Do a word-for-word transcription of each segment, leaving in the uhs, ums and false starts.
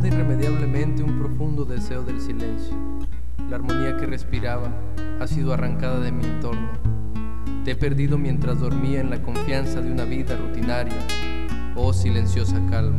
desborda irremediablemente un profundo deseo del silencio. La armonía que respiraba ha sido arrancada de mi entorno. Te he perdido mientras dormía en la confianza de una vida rutinaria, oh silenciosa calma.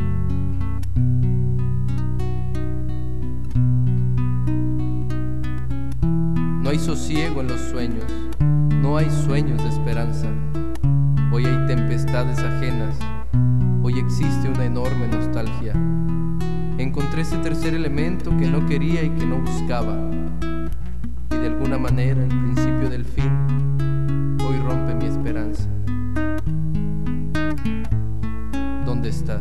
No hay sosiego en los sueños, no hay sueños de esperanza. Hoy hay tempestades ajenas, hoy existe una enorme nostalgia. Encontré ese tercer elemento que no quería y que no buscaba, y de alguna manera el principio del fin hoy rompe mi esperanza. ¿Dónde estás?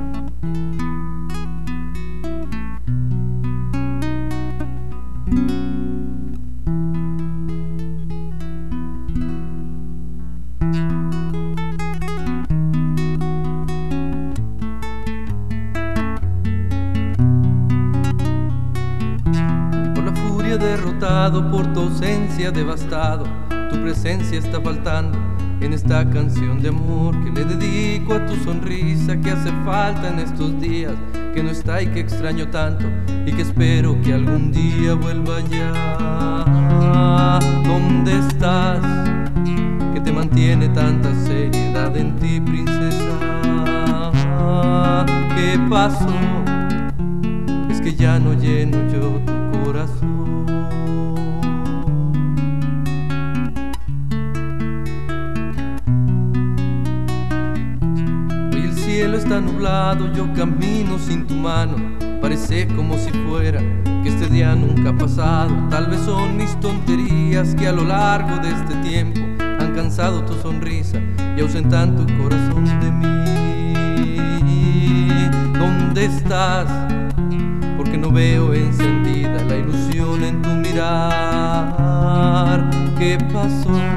Derrotado por tu ausencia, devastado, tu presencia está faltando en esta canción de amor que le dedico a tu sonrisa que hace falta en estos días, que no está y que extraño tanto y que espero que algún día vuelva ya. ¿Dónde estás? Que te mantiene tanta seriedad en ti, princesa. ¿Qué pasó? Es que ya no lleno yo tu corazón. El cielo está nublado, yo camino sin tu mano. Parece como si fuera que este día nunca ha pasado. Tal vez son mis tonterías que a lo largo de este tiempo han cansado tu sonrisa y ausentan tu corazón de mí. ¿Dónde estás? Porque no veo encendida la ilusión en tu mirar. ¿Qué pasó?